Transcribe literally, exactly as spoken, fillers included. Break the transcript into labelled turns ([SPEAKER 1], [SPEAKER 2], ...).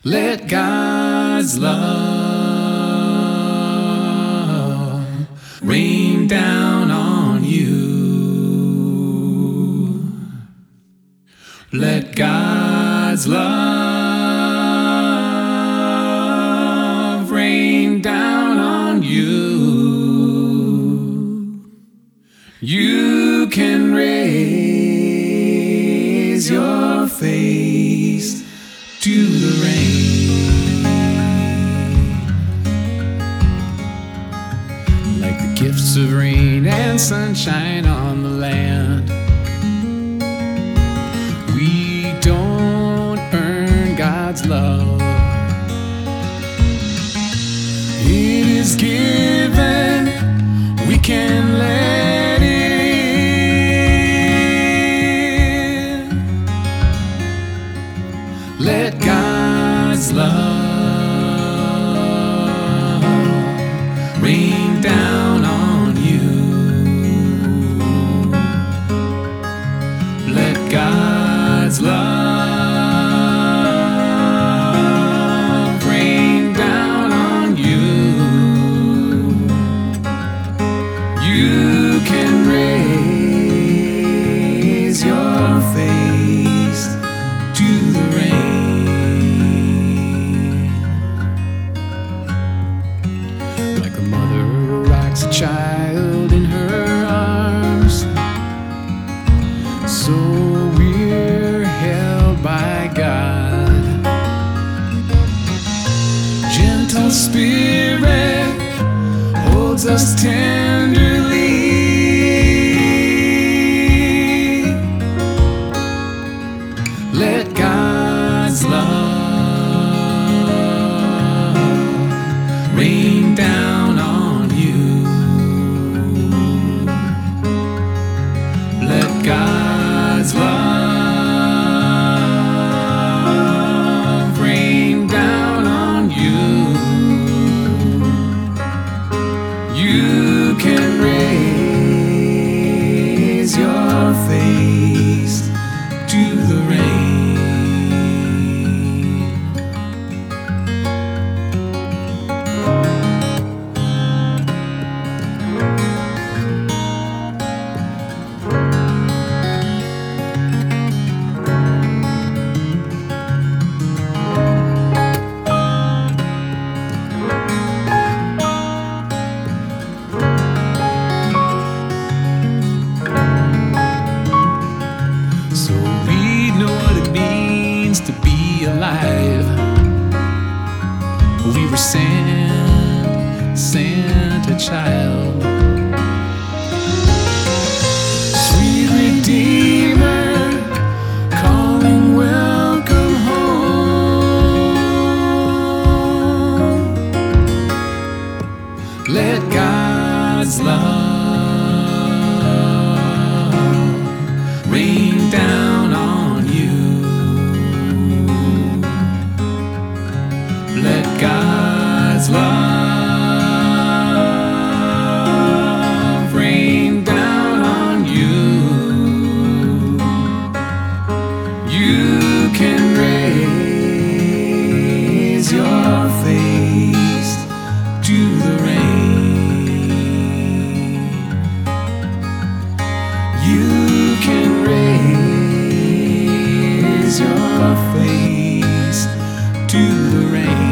[SPEAKER 1] Let God's love rain down on you. Let God's love rain down on you. You can raise your face to the rain. Like the gifts of rain and sunshine on the land. We don't earn God's love. It is given, we can let it in. Let God's love rain down on you. Let God's love rain down on you. You can raise your face to the rain. Like a mother rocks a child in her arms, so we're held by God. Gentle Spirit holds us tenderly. Let God's love rain down on you. Let God's love rain down on you. You can raise your face to the rain. So we know what it means to be alive. We were sent, sent a child. Sweet Redeemer, calling welcome home. Let God's love rain down on you. Let God's love rain down on you. You can raise your face to the rain. You can raise your face to the rain.